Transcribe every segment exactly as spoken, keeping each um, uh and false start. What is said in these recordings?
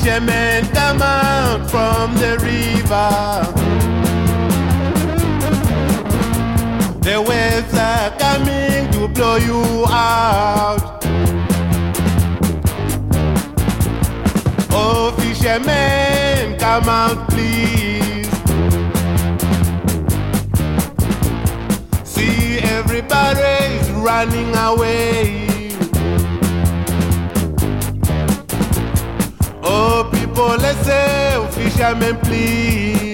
Fishermen come out from the river. The waves are coming to blow you out. Oh, fishermen, come out please. See, everybody's running away. Oh, people, let's say, oh, fishermen, please.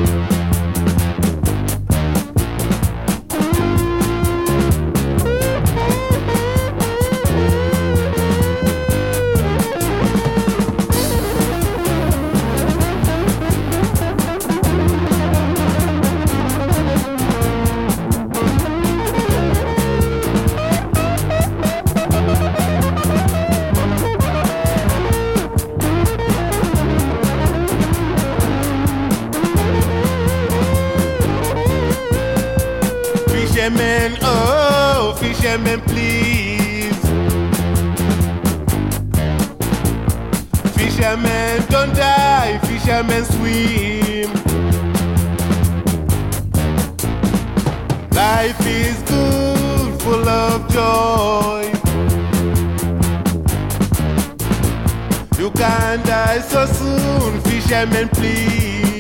Fishermen, oh, fishermen, please. Fishermen, don't die, fishermen, swim. Life is good, full of joy. You can't die so soon, fishermen, please.